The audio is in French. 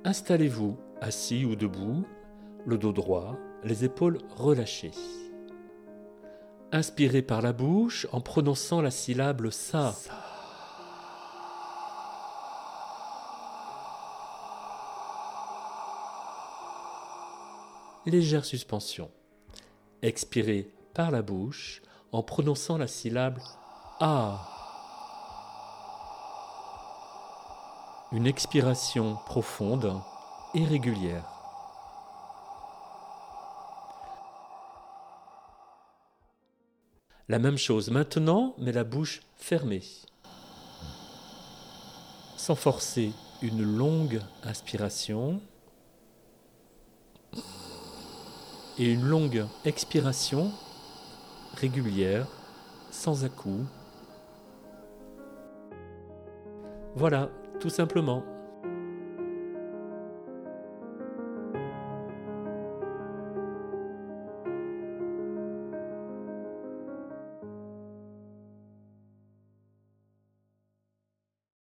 Installez-vous assis ou debout, le dos droit, les épaules relâchées. Inspirez par la bouche en prononçant la syllabe sa. Légère suspension. Expirez par la bouche en prononçant la syllabe a. Une expiration profonde et régulière. La même chose maintenant, mais la bouche fermée. Sans forcer, une longue inspiration et une longue expiration régulière, sans à-coups. Voilà, tout simplement.